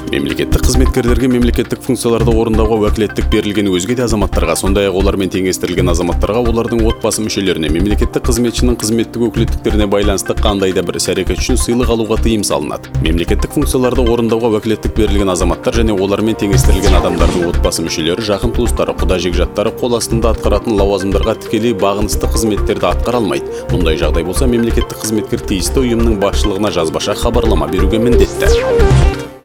Мемлекеттік қызметкерлерге мемлекеттік функцияларды орындауға уәкілеттік берілген өзге де азаматтарға, сондай-ақ олармен теңестірілген азаматтарға, олардың отбасы мүшелеріне мемлекеттік қызметшінің қызметтік өкілеттіктеріне байланысты қандай да бір іс-әрекет үшін сыйлық алуға тыйым салынады. Мемлекеттік функцияларды орындауға уәкілеттік берілген азаматтар және олармен теңестірілген адамдардың отбасы мүшелері, жақын туыстары, құда-жекжаттары қол астында атқаратын лауазымдарға тікелей бағынысты қызметтерді атқара алмайды. Мұндай жағдай болса, мемлекеттік қызметкер тиісті ұйымның басшылығына жазбаша хабарлама беруге міндетті.